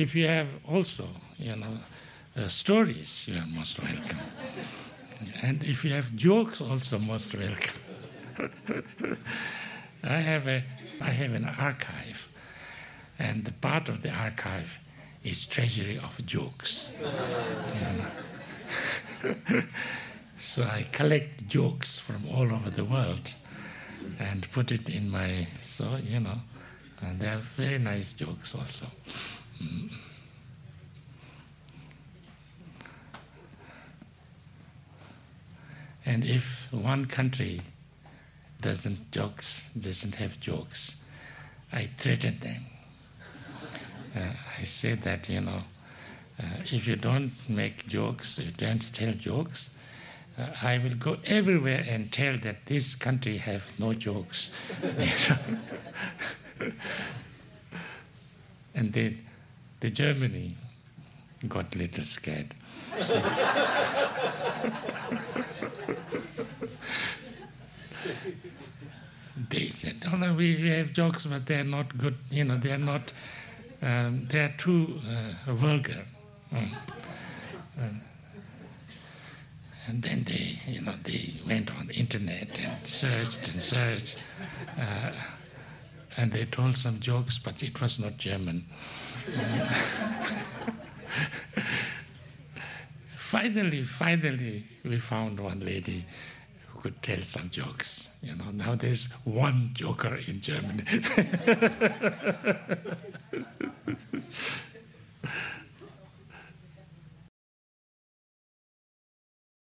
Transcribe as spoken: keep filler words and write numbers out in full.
if you have also, you know, uh, stories, you are most welcome. And if you have jokes, also most welcome. I have a, I have an archive, and the part of the archive is treasury of jokes. You know? So I collect jokes from all over the world and put it in my, so, you know, and they are very nice jokes also. Mm. And if one country doesn't jokes, doesn't have jokes, I threaten them. Uh, I say that, you know, uh, if you don't make jokes, if you don't tell jokes, uh, I will go everywhere and tell that this country have no jokes. And then the Germany got a little scared. They said, "Oh no, we, we have jokes, but they're not good. You know, they're not. Um, they're too uh, vulgar." Mm. Um, and then they, you know, they went on the internet and searched and searched, uh, and they told some jokes, but it was not German. Finally, finally, we found one lady who could tell some jokes. You know, now there's one joker in Germany.